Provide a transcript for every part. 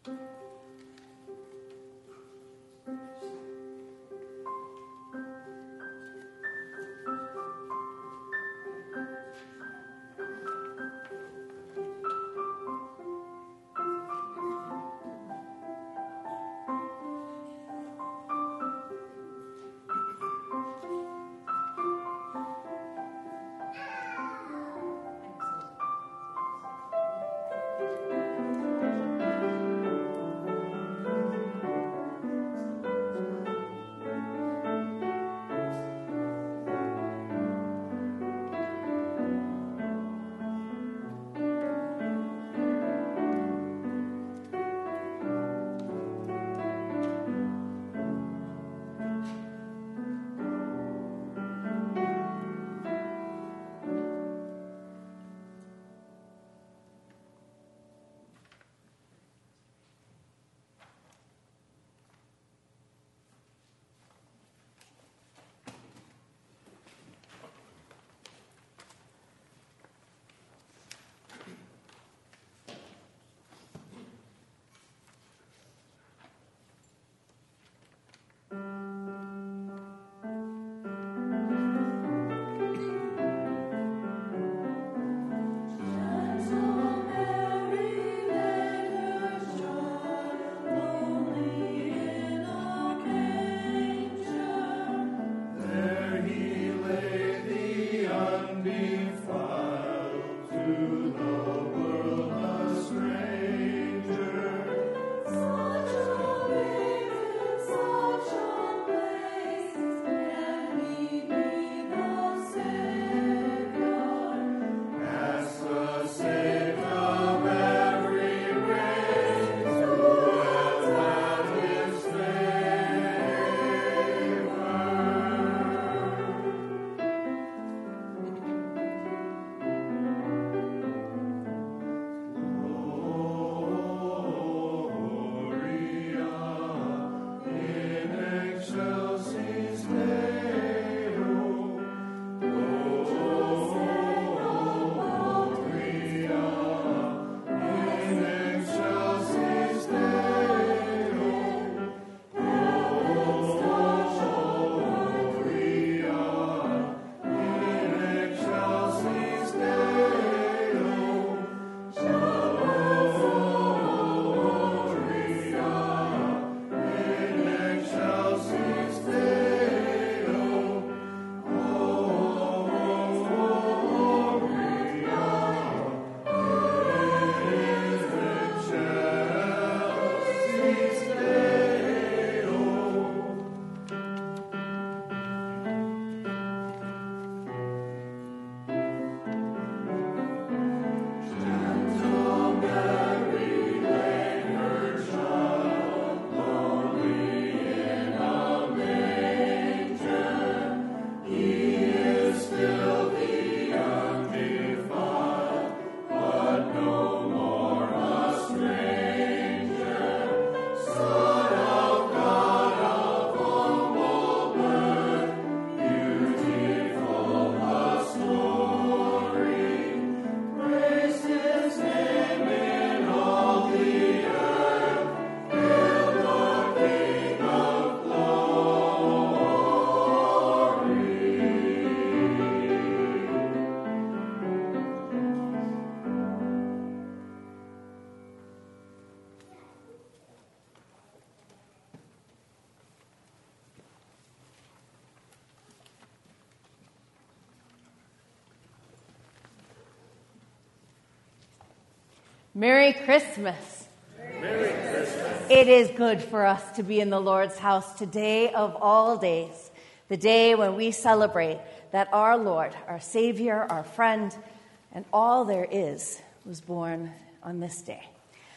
Merry Christmas. Merry Christmas. It is good for us to be in the Lord's house today of all days, the day when we celebrate that our Lord, our Savior, our friend, and all there is was born on this day.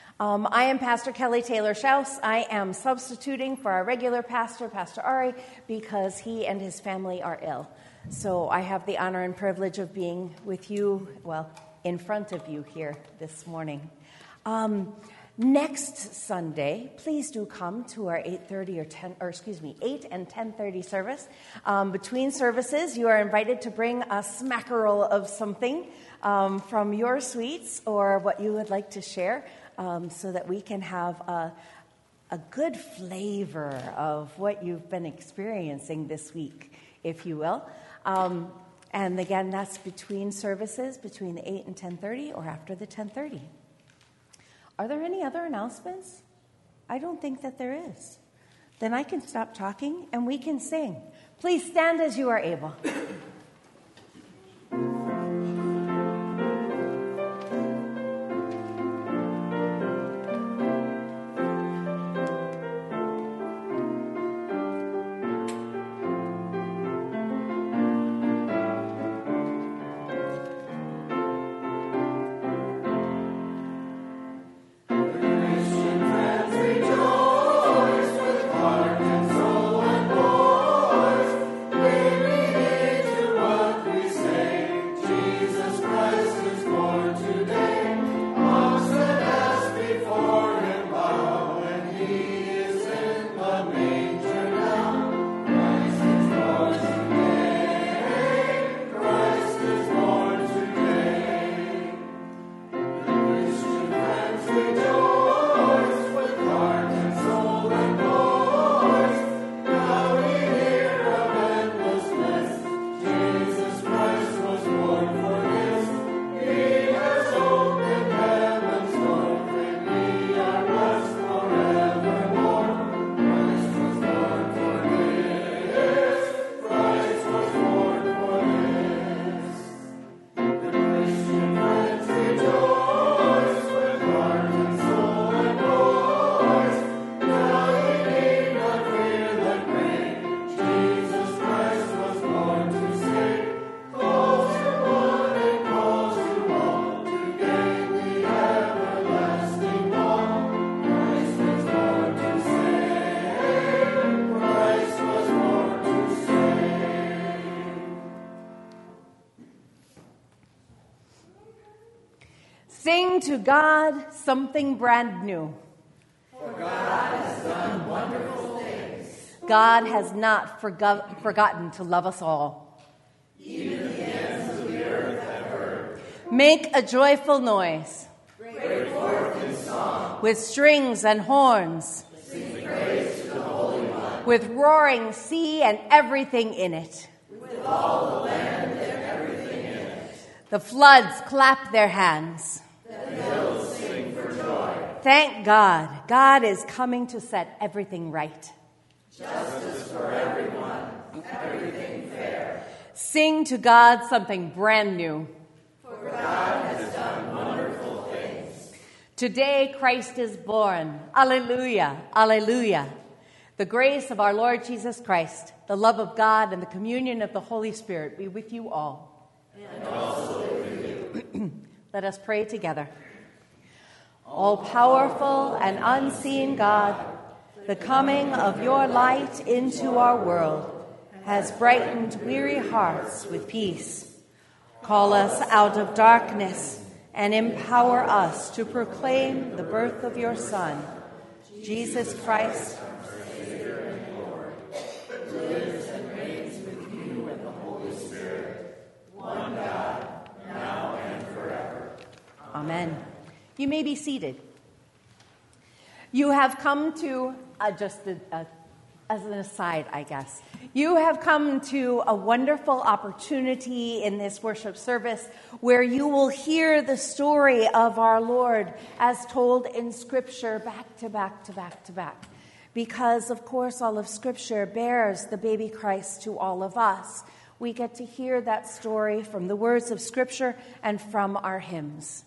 I am Pastor Kelly Taylor Schaus. I am substituting for our regular pastor, Pastor Ari, because he and his family are ill. So I have the honor and privilege of being with you, in front of you here this morning. Next Sunday, please do come to our 8 and 10:30 service. Between services, you are invited to bring a smackerel of something from your sweets or what you would like to share so that we can have a good flavor of what you've been experiencing this week, if you will. And again, that's between services, between the 8 and 10:30 or after the 10:30. Are there any other announcements? I don't think that there is. Then I can stop talking and we can sing. Please stand as you are able. Sing to God something brand new. For God has done wonderful things. God has not forgotten to love us all. Even the ends of the earth have heard. Make a joyful noise. Break forth in song. With strings and horns. Sing praise to the Holy One. With roaring sea and everything in it. With all the land and everything in it. The floods clap their hands. The hills sing for joy. Thank God. God is coming to set everything right. Justice for everyone. Everything fair. Sing to God something brand new. For God has done wonderful things. Today Christ is born. Alleluia. Alleluia. The grace of our Lord Jesus Christ, the love of God, and the communion of the Holy Spirit be with you all. And also with you. Let us pray together. All-powerful and unseen God, the coming of your light into our world has brightened weary hearts with peace. Call us out of darkness and empower us to proclaim the birth of your Son, Jesus Christ, our Savior and Lord, who lives and reigns with you and the Holy Spirit, one God, now and forever. Amen. You may be seated. You have come to, as an aside, I guess, you have come to a wonderful opportunity in this worship service where you will hear the story of our Lord as told in Scripture back to back to back to back. Because, of course, all of Scripture bears the baby Christ to all of us. We get to hear that story from the words of Scripture and from our hymns.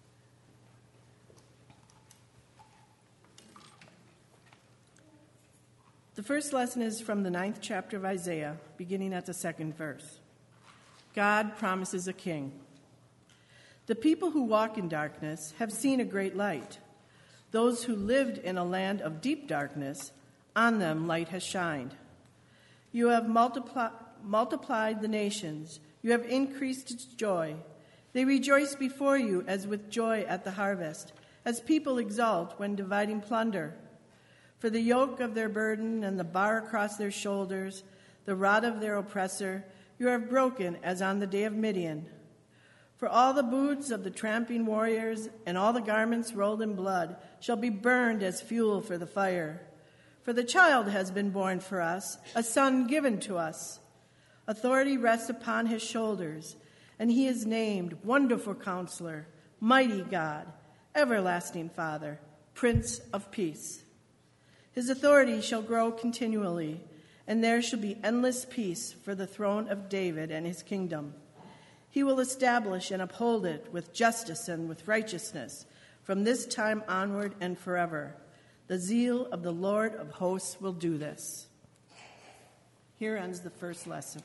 The first lesson is from the 9th chapter of Isaiah, beginning at the 2nd verse. God promises a king. The people who walk in darkness have seen a great light. Those who lived in a land of deep darkness, on them light has shined. You have multiplied the nations. You have increased its joy. They rejoice before you as with joy at the harvest, as people exult when dividing plunder. For the yoke of their burden and the bar across their shoulders, the rod of their oppressor, you have broken as on the day of Midian. For all the boots of the tramping warriors and all the garments rolled in blood shall be burned as fuel for the fire. For the child has been born for us, a son given to us. Authority rests upon his shoulders, and he is named Wonderful Counselor, Mighty God, Everlasting Father, Prince of Peace. His authority shall grow continually, and there shall be endless peace for the throne of David and his kingdom. He will establish and uphold it with justice and with righteousness from this time onward and forever. The zeal of the Lord of hosts will do this. Here ends the first lesson.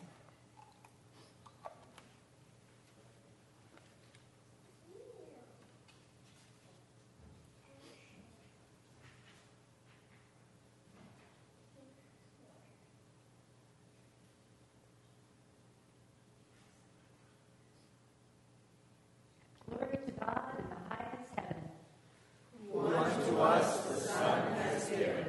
Glory to God in the highest heaven. Who unto us the Son has given.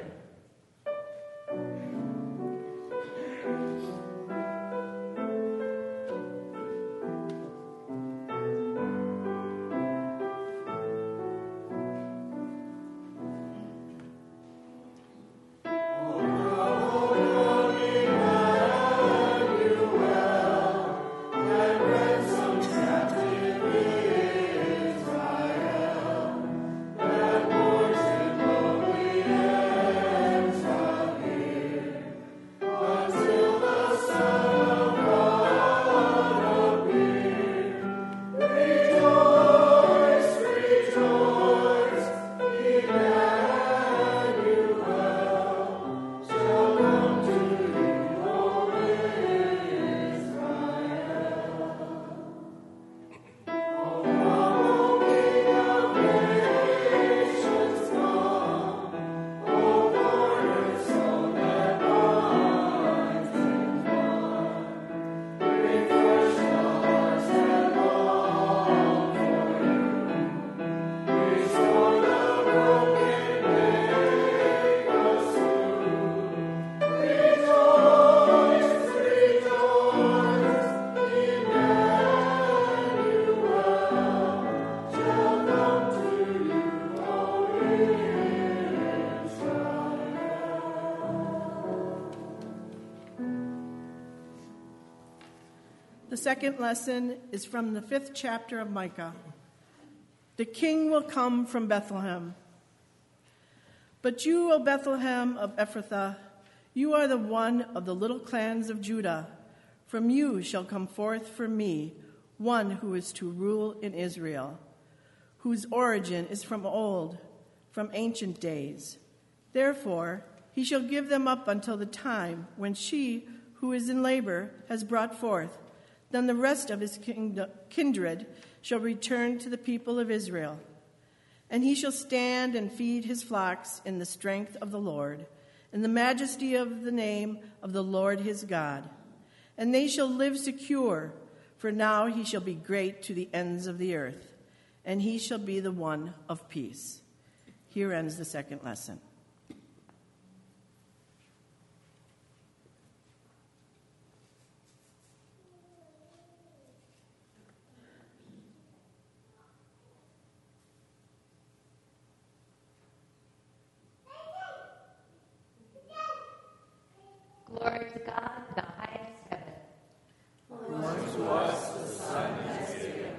The second lesson is from the 5th chapter of Micah. The king will come from Bethlehem. But you, O Bethlehem of Ephrathah, you are the one of the little clans of Judah. From you shall come forth for me one who is to rule in Israel, whose origin is from old, from ancient days. Therefore, he shall give them up until the time when she who is in labor has brought forth. Then the rest of his kindred shall return to the people of Israel. And he shall stand and feed his flocks in the strength of the Lord, in the majesty of the name of the Lord his God. And they shall live secure, for now he shall be great to the ends of the earth, and he shall be the one of peace. Here ends the second lesson. Glory to God in the highest heaven. Who unto us the Son has given.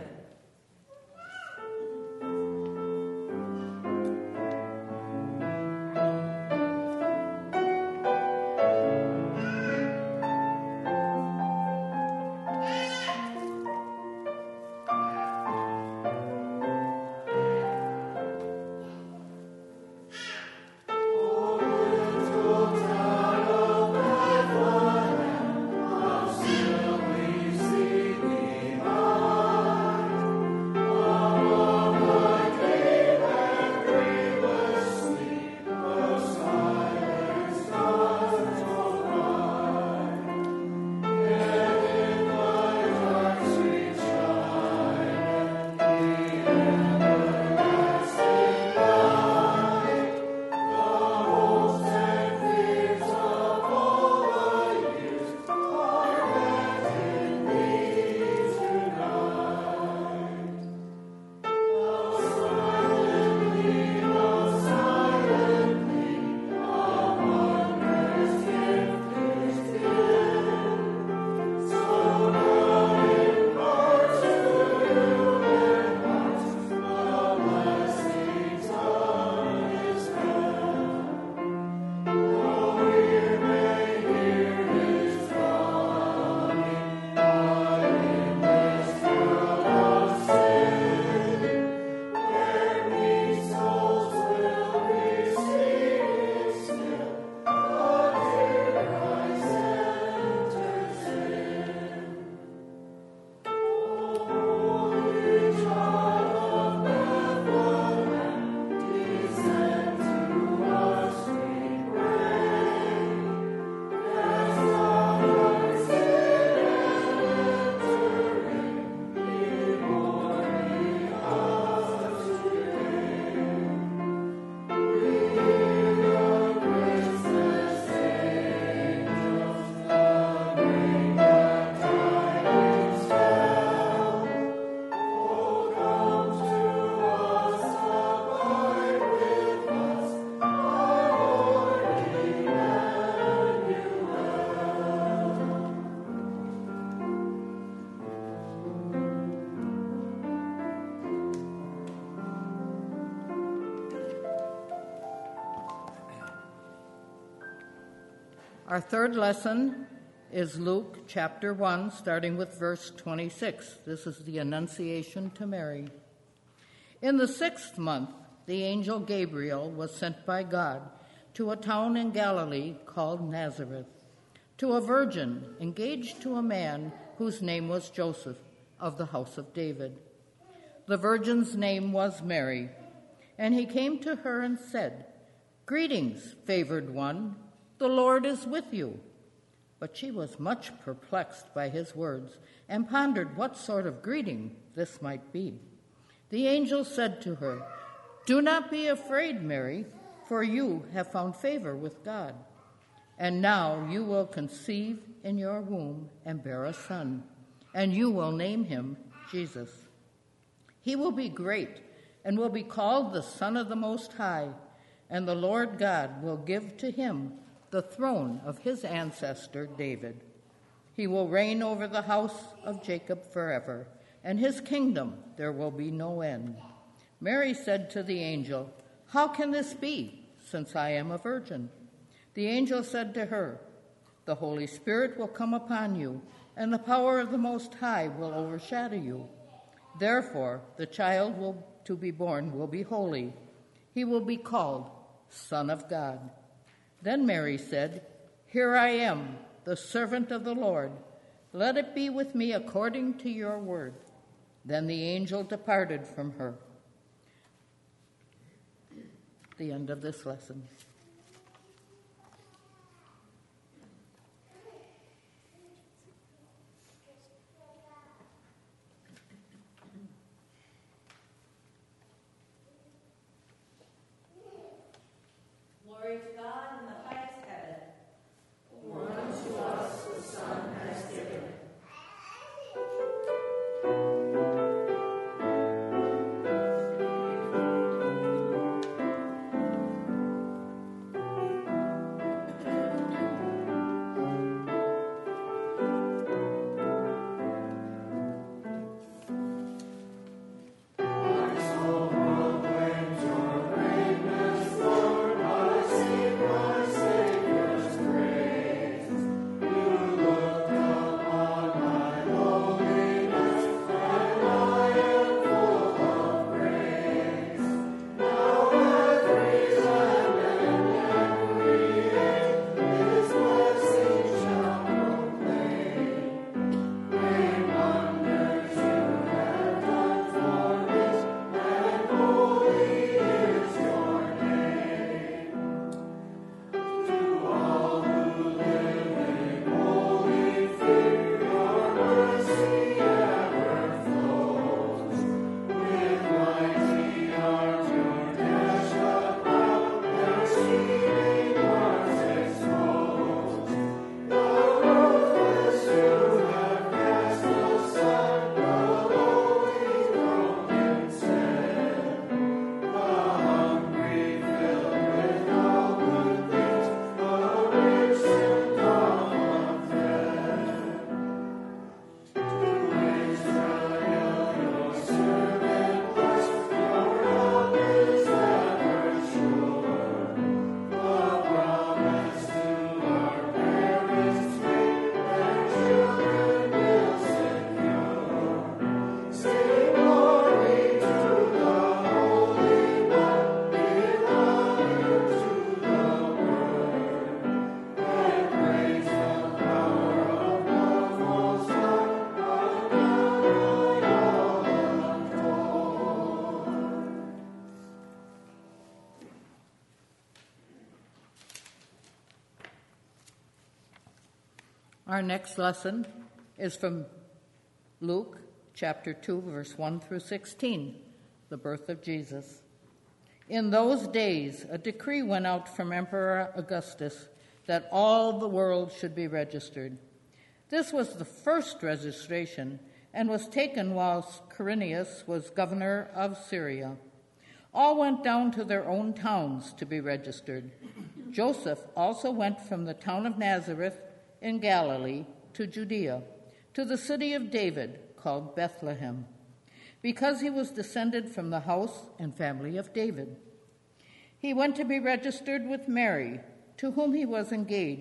Our third lesson is Luke chapter 1, starting with verse 26. This is the Annunciation to Mary. In the 6th month, the angel Gabriel was sent by God to a town in Galilee called Nazareth, to a virgin engaged to a man whose name was Joseph, of the house of David. The virgin's name was Mary, and he came to her and said, "Greetings, favored one, the Lord is with you." But she was much perplexed by his words and pondered what sort of greeting this might be. The angel said to her, "Do not be afraid, Mary, for you have found favor with God. And now you will conceive in your womb and bear a son, and you will name him Jesus. He will be great and will be called the Son of the Most High, and the Lord God will give to him the throne of his ancestor David. He will reign over the house of Jacob forever, and his kingdom there will be no end." Mary said to the angel, "How can this be, since I am a virgin?" The angel said to her, "The Holy Spirit will come upon you, and the power of the Most High will overshadow you. Therefore, the child to be born will be holy. He will be called Son of God." Then Mary said, "Here I am, the servant of the Lord. Let it be with me according to your word." Then the angel departed from her. The end of this lesson. Glory to God in the highest heaven. One to us the Son has given. Our next lesson is from Luke chapter 2, verse 1 through 16, the birth of Jesus. In those days, a decree went out from Emperor Augustus that all the world should be registered. This was the first registration and was taken whilst Quirinius was governor of Syria. All went down to their own towns to be registered. Joseph also went from the town of Nazareth in Galilee to Judea, to the city of David called Bethlehem, because he was descended from the house and family of David. He went to be registered with Mary, to whom he was engaged,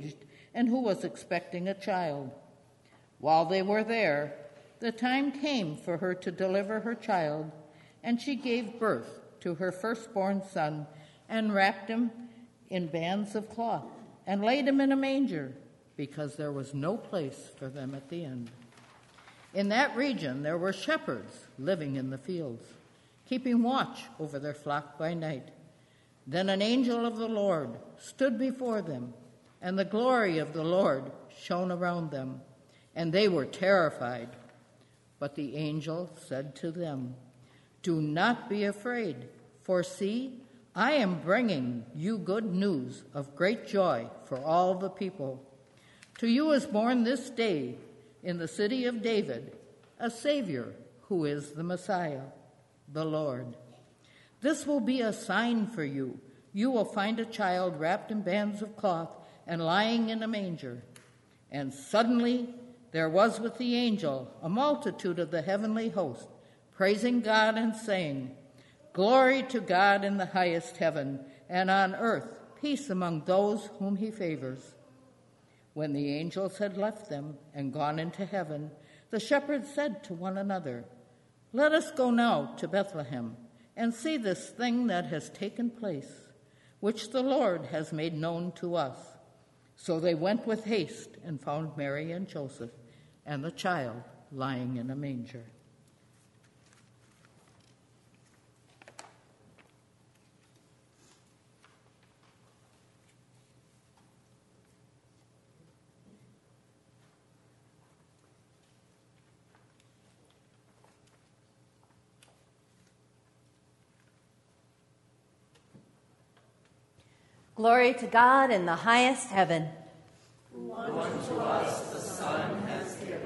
and who was expecting a child. While they were there, the time came for her to deliver her child, and she gave birth to her firstborn son and wrapped him in bands of cloth and laid him in a manger because there was no place for them at the inn. In that region there were shepherds living in the fields, keeping watch over their flock by night. Then an angel of the Lord stood before them, and the glory of the Lord shone around them, and they were terrified. But the angel said to them, "Do not be afraid, for see, I am bringing you good news of great joy for all the people. To you is born this day in the city of David a Savior who is the Messiah, the Lord. This will be a sign for you. You will find a child wrapped in bands of cloth and lying in a manger." And suddenly there was with the angel a multitude of the heavenly host, praising God and saying, "Glory to God in the highest heaven, and on earth peace among those whom he favors." When the angels had left them and gone into heaven, the shepherds said to one another, "Let us go now to Bethlehem and see this thing that has taken place, which the Lord has made known to us." So they went with haste and found Mary and Joseph and the child lying in a manger. Glory to God in the highest heaven. Who unto us the Son has given.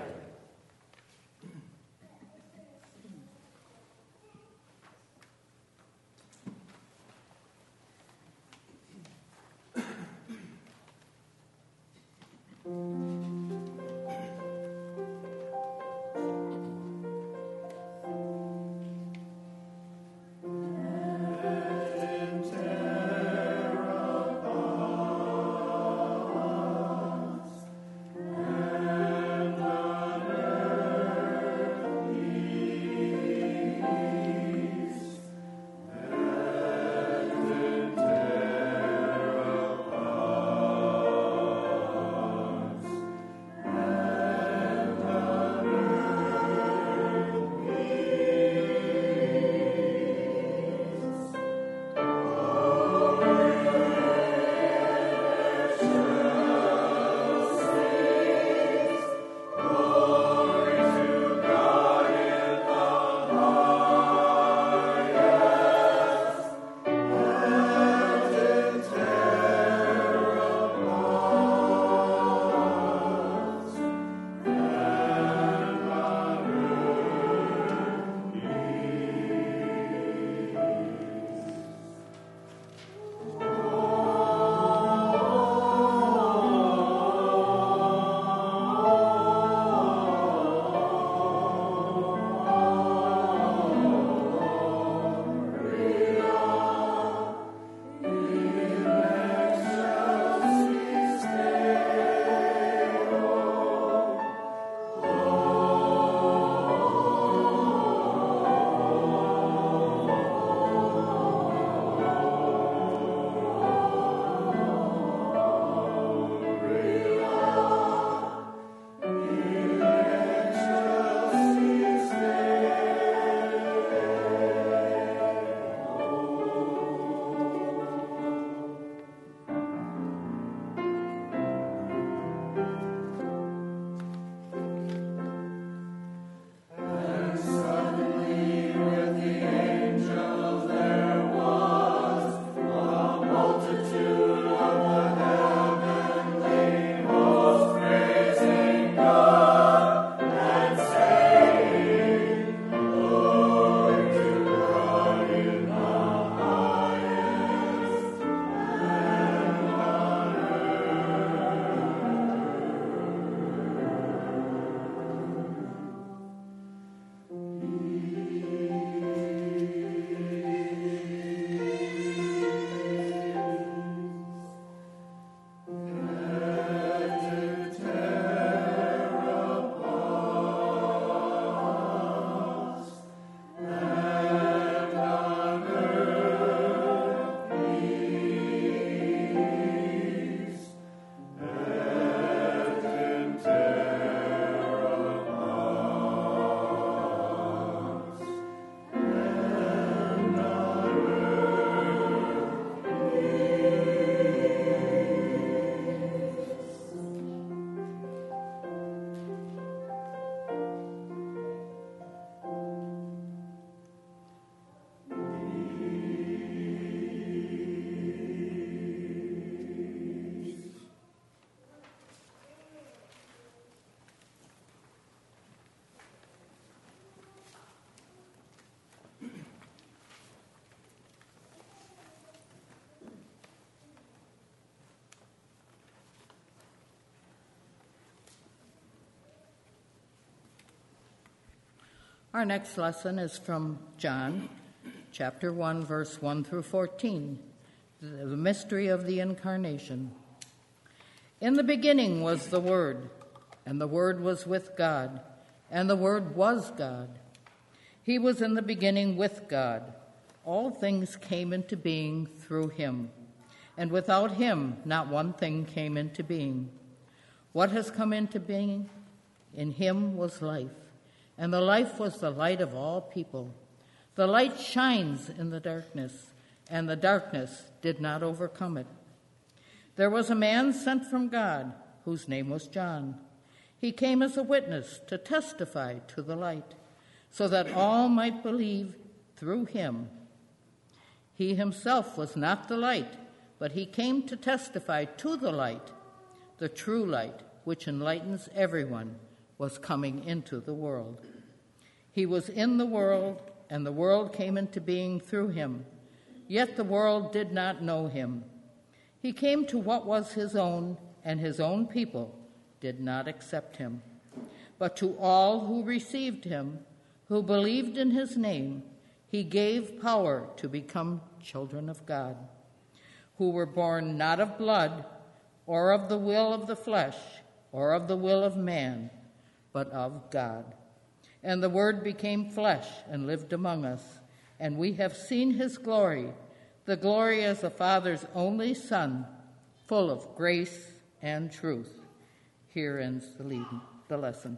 Our next lesson is from John, chapter 1, verse 1 through 14, the mystery of the Incarnation. In the beginning was the Word, and the Word was with God, and the Word was God. He was in the beginning with God. All things came into being through him, and without him not one thing came into being. What has come into being? In him was life, and the life was the light of all people. The light shines in the darkness, and the darkness did not overcome it. There was a man sent from God, whose name was John. He came as a witness to testify to the light, so that all might believe through him. He himself was not the light, but he came to testify to the light. The true light, which enlightens everyone, was coming into the world. He was in the world, and the world came into being through him. Yet the world did not know him. He came to what was his own, and his own people did not accept him. But to all who received him, who believed in his name, he gave power to become children of God, who were born not of blood, or of the will of the flesh, or of the will of man, but of God. And the Word became flesh and lived among us, and we have seen his glory, the glory as the Father's only Son, full of grace and truth. Here ends the lesson.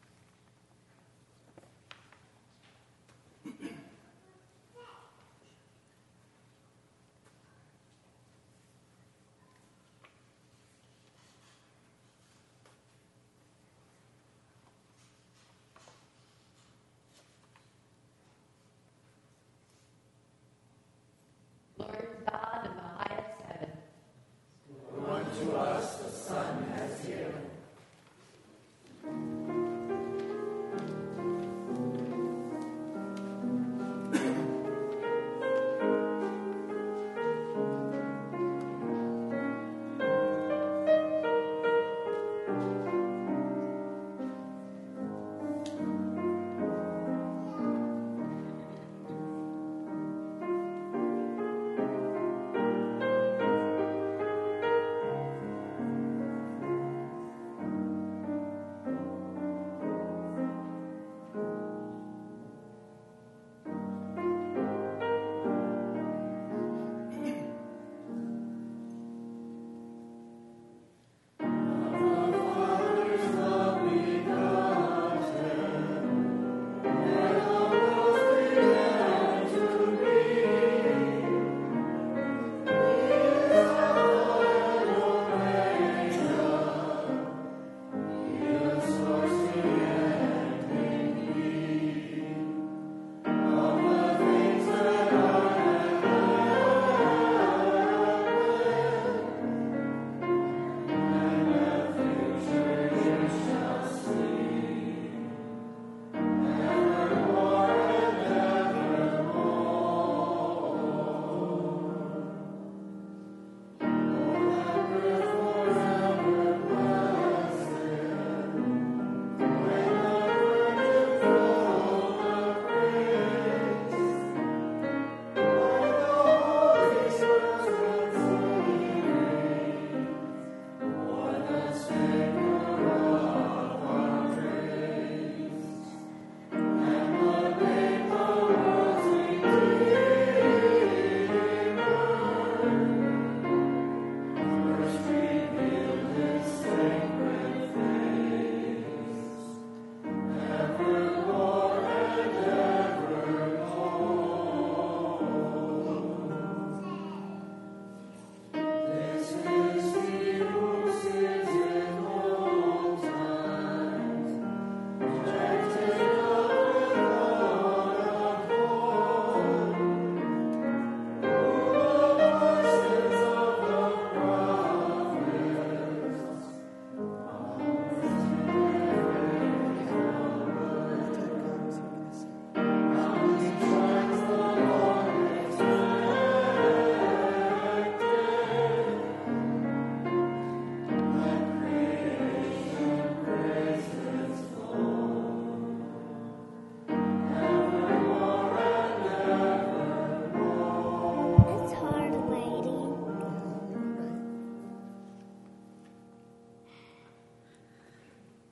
Lord God in the highest heaven, who unto us the Son has given.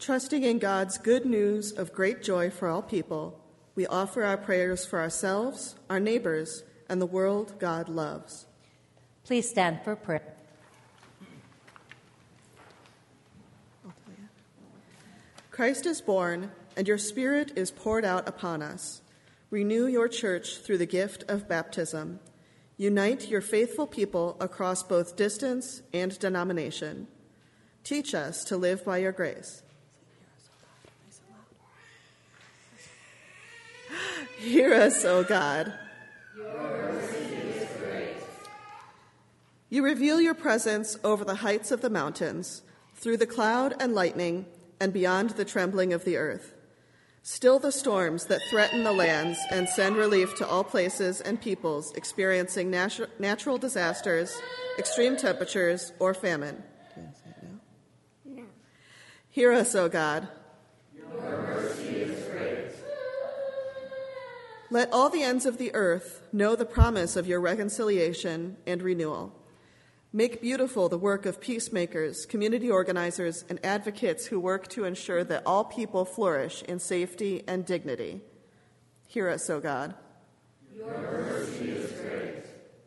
Trusting in God's good news of great joy for all people, we offer our prayers for ourselves, our neighbors, and the world God loves. Please stand for prayer. Christ is born, and your Spirit is poured out upon us. Renew your church through the gift of baptism. Unite your faithful people across both distance and denomination. Teach us to live by your grace. Hear us, O God. Your mercy is great. You reveal your presence over the heights of the mountains, through the cloud and lightning, and beyond the trembling of the earth. Still the storms that threaten the lands and send relief to all places and peoples experiencing natural disasters, extreme temperatures, or famine. No. Hear us, O God. Your mercy is great. Let all the ends of the earth know the promise of your reconciliation and renewal. Make beautiful the work of peacemakers, community organizers, and advocates who work to ensure that all people flourish in safety and dignity. Hear us, O God. Your mercy is great.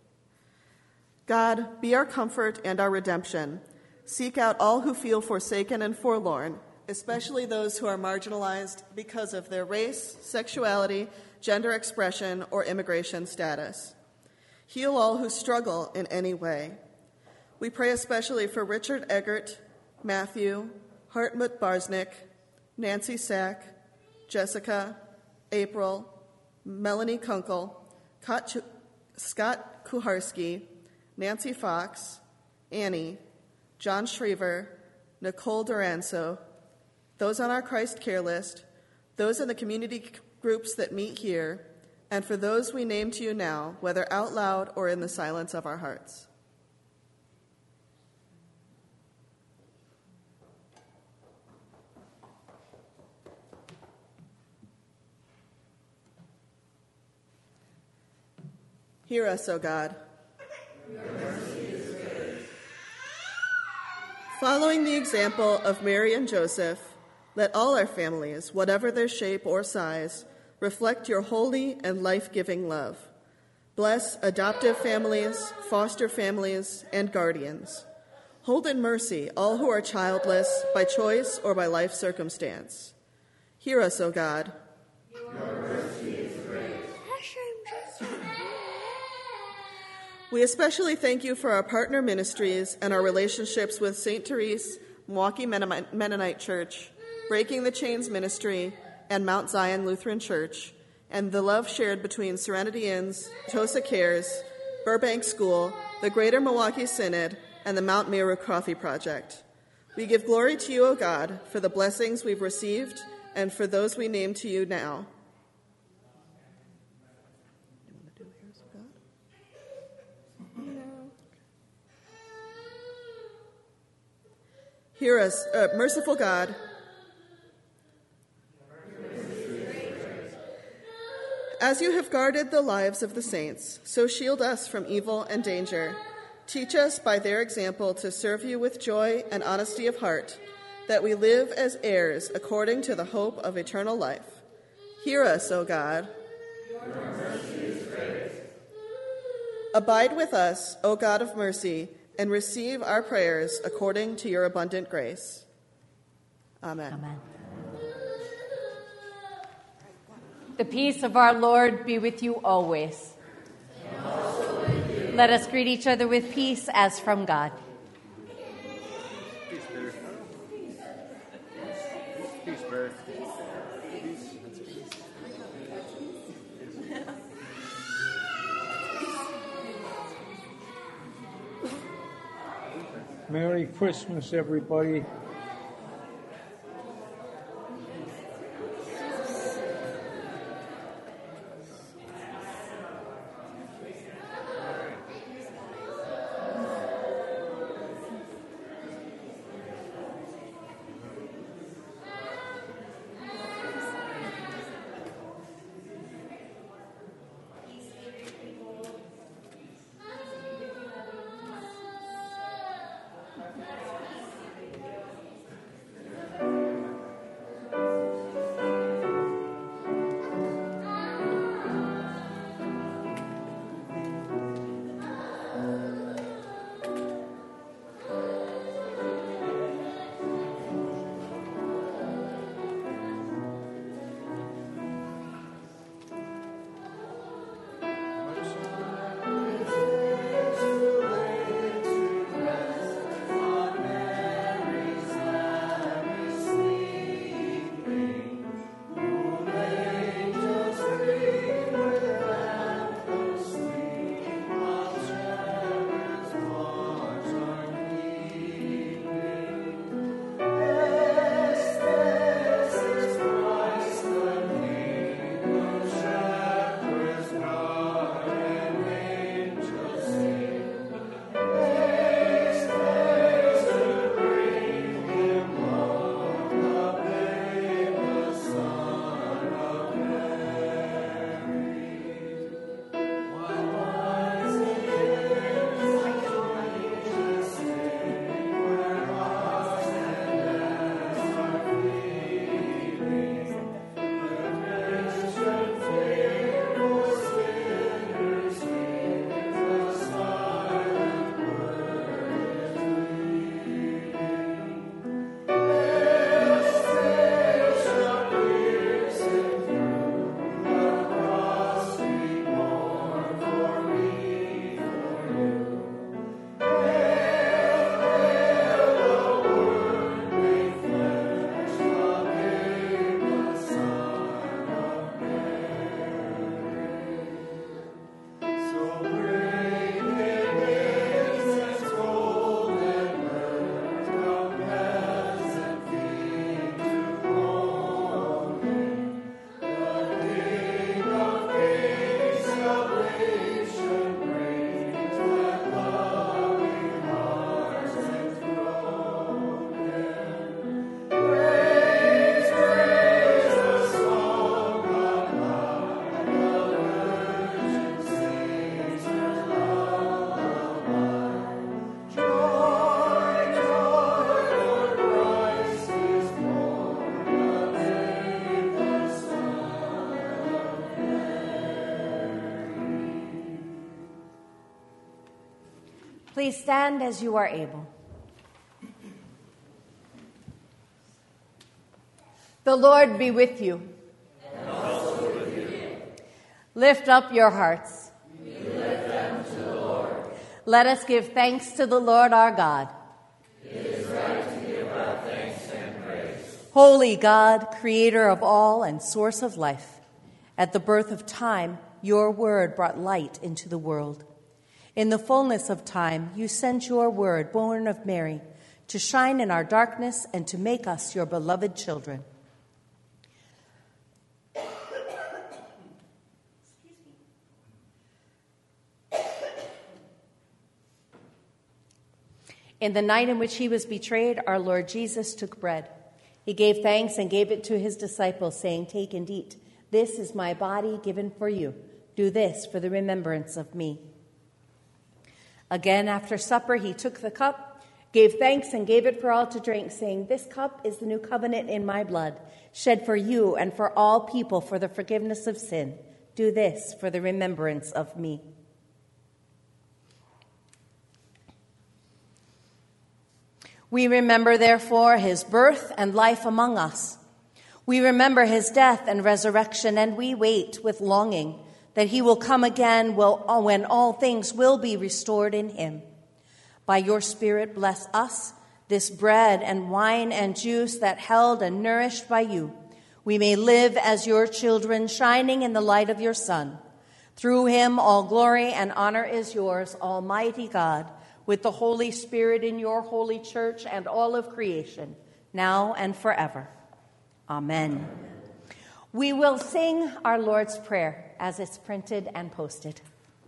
God, be our comfort and our redemption. Seek out all who feel forsaken and forlorn, especially those who are marginalized because of their race, sexuality, gender expression, or immigration status. Heal all who struggle in any way. We pray especially for Richard Eggert, Matthew, Hartmut Barsnick, Nancy Sack, Jessica, April, Melanie Kunkel, Scott Kuharski, Nancy Fox, Annie, John Shriver, Nicole Duranzo, those on our Christ Care list, those in the community groups that meet here, and for those we name to you now, whether out loud or in the silence of our hearts. Hear us, O God. Your mercy is great. Following the example of Mary and Joseph, let all our families, whatever their shape or size, reflect your holy and life-giving love. Bless adoptive families, foster families, and guardians. Hold in mercy all who are childless by choice or by life circumstance. Hear us, O God. Your mercy is great. We especially thank you for our partner ministries and our relationships with St. Therese, Milwaukee Mennonite Church, Breaking the Chains Ministry, and Mount Zion Lutheran Church, and the love shared between Serenity Inns, Tosa Cares, Burbank School, the Greater Milwaukee Synod, and the Mount Meru Coffee Project. We give glory to you, O God, for the blessings we've received and for those we name to you now. Hear us, merciful God. As you have guarded the lives of the saints, so shield us from evil and danger. Teach us by their example to serve you with joy and honesty of heart, that we live as heirs according to the hope of eternal life. Hear us, O God. Your mercy is great. Abide with us, O God of mercy, and receive our prayers according to your abundant grace. Amen. Amen. The peace of our Lord be with you always. And also with you. Let us greet each other with peace as from God. Peace, Bear. Peace, Bear. Merry Christmas, everybody. Please stand as you are able. The Lord be with you. And also with you. Lift up your hearts. We lift them to the Lord. Let us give thanks to the Lord our God. It is right to give our thanks and praise. Holy God, creator of all and source of life, at the birth of time, your word brought light into the world. In the fullness of time, you sent your word, born of Mary, to shine in our darkness and to make us your beloved children. In the night in which he was betrayed, our Lord Jesus took bread. He gave thanks and gave it to his disciples, saying, "Take and eat. This is my body given for you. Do this for the remembrance of me." Again, after supper, he took the cup, gave thanks, and gave it for all to drink, saying, "This cup is the new covenant in my blood, shed for you and for all people for the forgiveness of sin. Do this for the remembrance of me." We remember, therefore, his birth and life among us. We remember his death and resurrection, and we wait with longing that he will come again when all things will be restored in him. By your Spirit, bless us, this bread and wine and juice that held and nourished by you. We may live as your children, shining in the light of your Son. Through him, all glory and honor is yours, Almighty God, with the Holy Spirit in your holy church and all of creation, now and forever. Amen. We will sing our Lord's Prayer as it's printed and posted.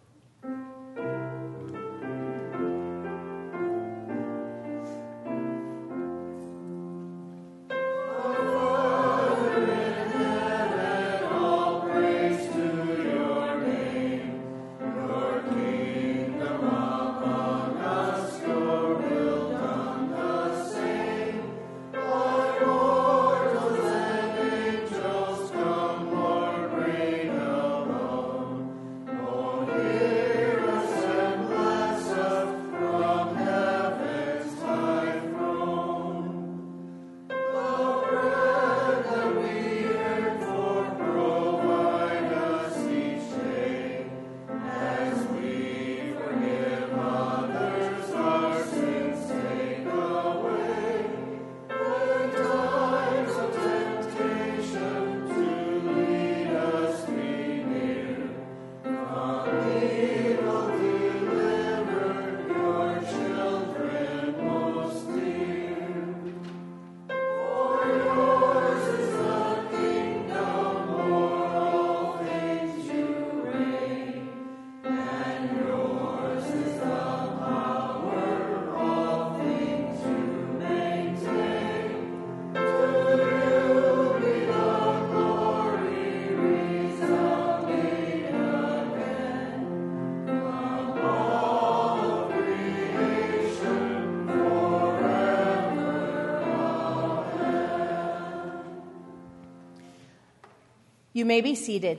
You may be seated.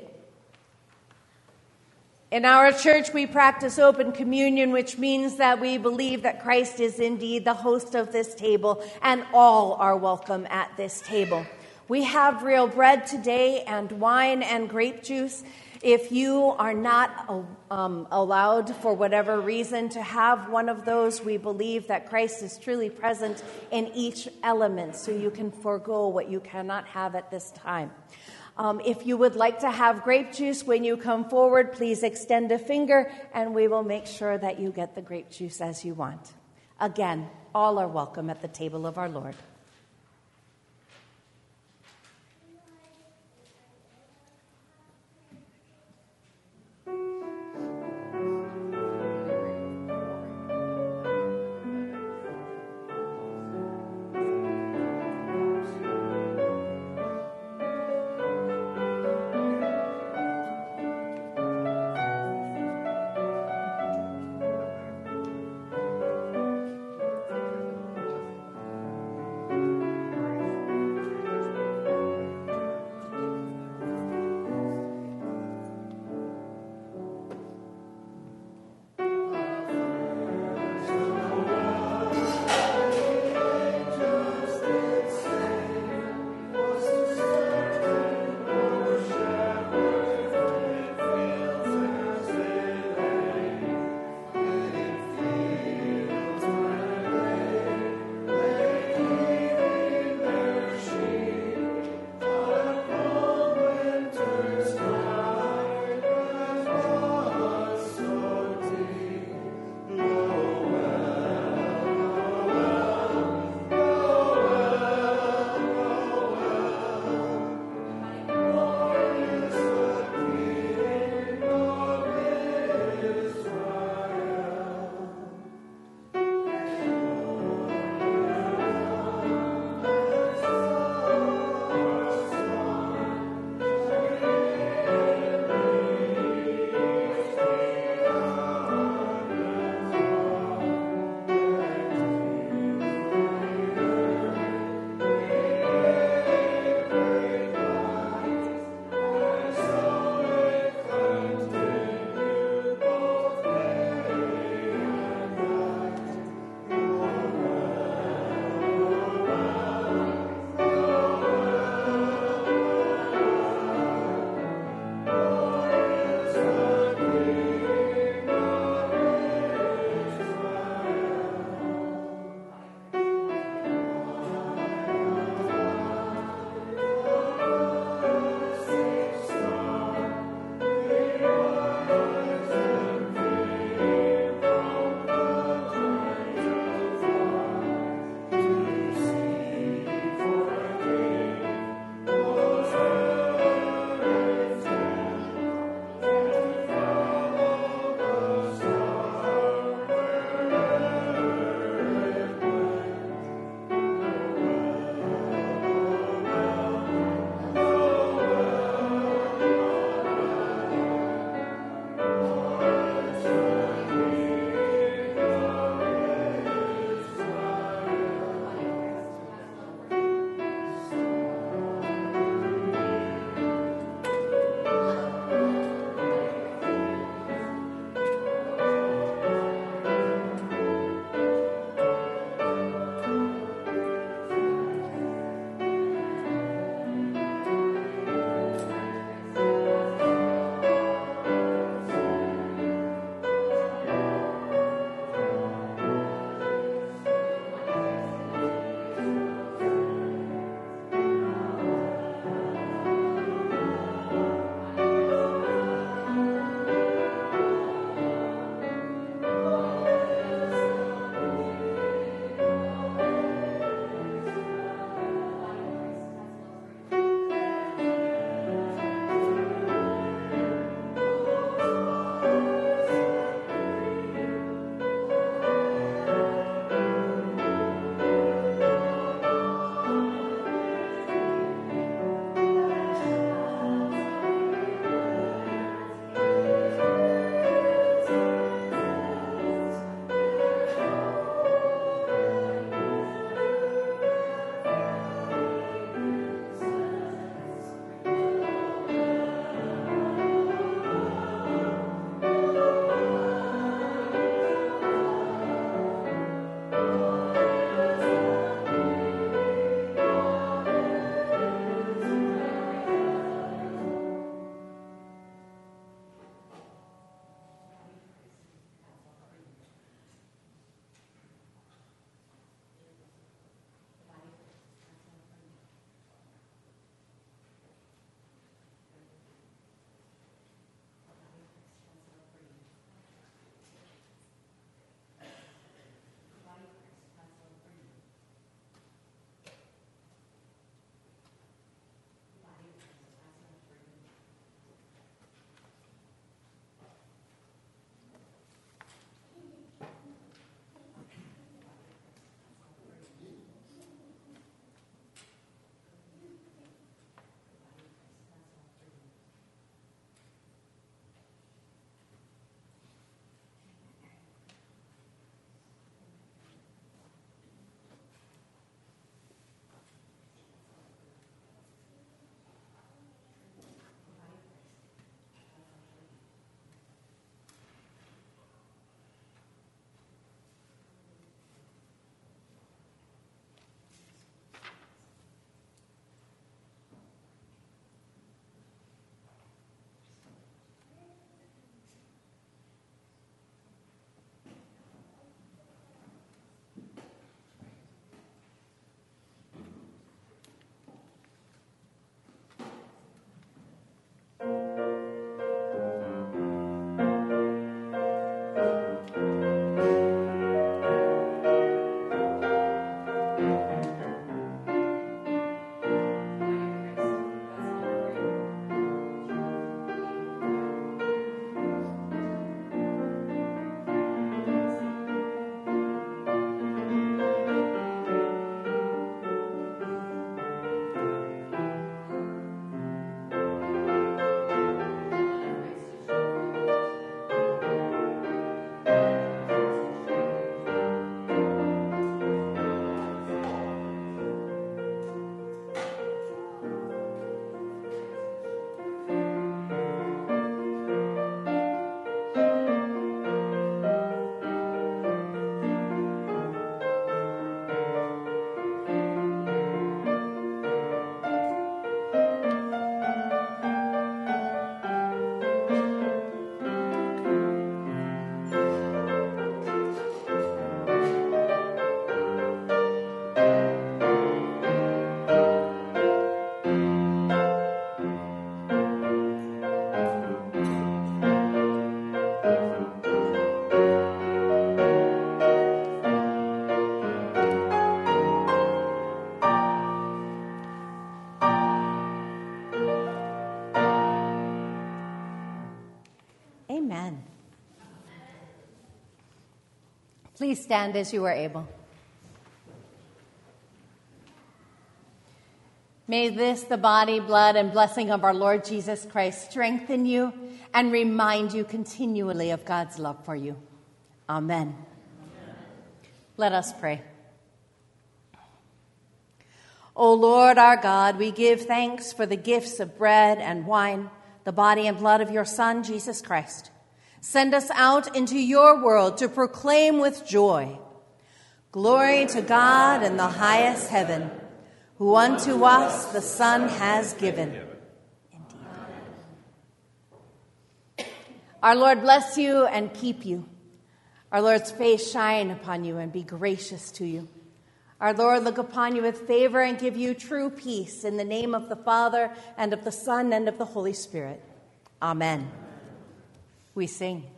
In our church, we practice open communion, which means that we believe that Christ is indeed the host of this table, and all are welcome at this table. We have real bread today and wine and grape juice. If you are not allowed for whatever reason to have one of those, we believe that Christ is truly present in each element, so you can forego what you cannot have at this time. If you would like to have grape juice when you come forward, please extend a finger and we will make sure that you get the grape juice as you want. Again, all are welcome at the table of our Lord. Please stand as you are able. May this, the body, blood, and blessing of our Lord Jesus Christ, strengthen you and remind you continually of God's love for you. Amen. Let us pray. O Lord our God, we give thanks for the gifts of bread and wine, the body and blood of your Son, Jesus Christ. Send us out into your world to proclaim with joy, glory to God in the highest heaven, who unto us the Son has given. Indeed. Our Lord bless you and keep you. Our Lord's face shine upon you and be gracious to you. Our Lord look upon you with favor and give you true peace, in the name of the Father, and of the Son, and of the Holy Spirit. Amen. We sing.